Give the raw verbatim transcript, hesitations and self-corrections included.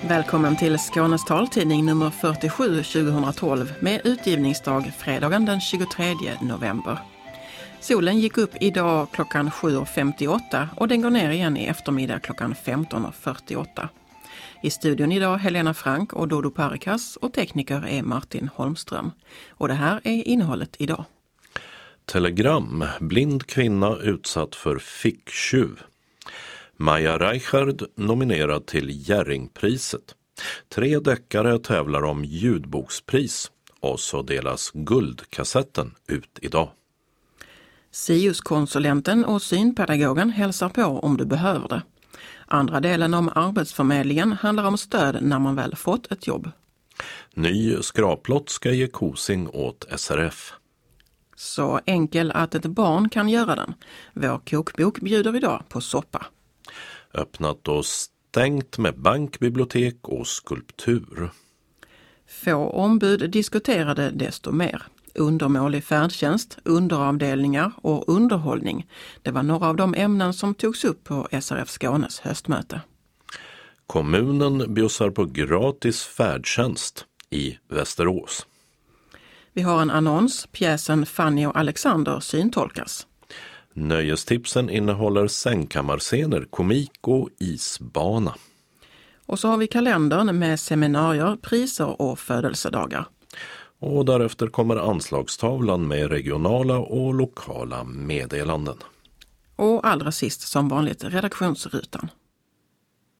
Välkommen till Skånes taltidning nummer fyrtiosju tjugohundratolv med utgivningsdag fredagen den tjugotredje november. Solen gick upp idag klockan sju femtioåtta och den går ner igen i eftermiddag klockan femton fyrtioåtta. I studion idag Helena Frank och Dodo Parikas och tekniker är Martin Holmström. Och det här är innehållet idag. Telegram, blind kvinna utsatt för ficktjuv. Maja Reichard nominerad till Jerringpriset. Tre deckare tävlar om ljudbokspris och så delas guldkassetten ut idag. SIUS-konsulenten och synpedagogen hälsar på om du behöver det. Andra delen om arbetsförmedlingen handlar om stöd när man väl fått ett jobb. Ny skraplott ska ge kosing åt S R F. Så enkel att ett barn kan göra den. Vår kokbok bjuder idag på soppa. Öppnat och stängt med bank, bibliotek och skulptur. Få ombud diskuterade desto mer. Undermålig färdtjänst, underavdelningar och underhållning. Det var några av de ämnen som togs upp på S R F Skånes höstmöte. Kommunen bjussar på gratis färdtjänst i Västerås. Vi har en annons, pjäsen Fanny och Alexander syntolkas. Nöjestipsen innehåller sängkammarscener, komik och isbana. Och så har vi kalendern med seminarier, priser och födelsedagar. Och därefter kommer anslagstavlan med regionala och lokala meddelanden. Och allra sist som vanligt redaktionsrutan.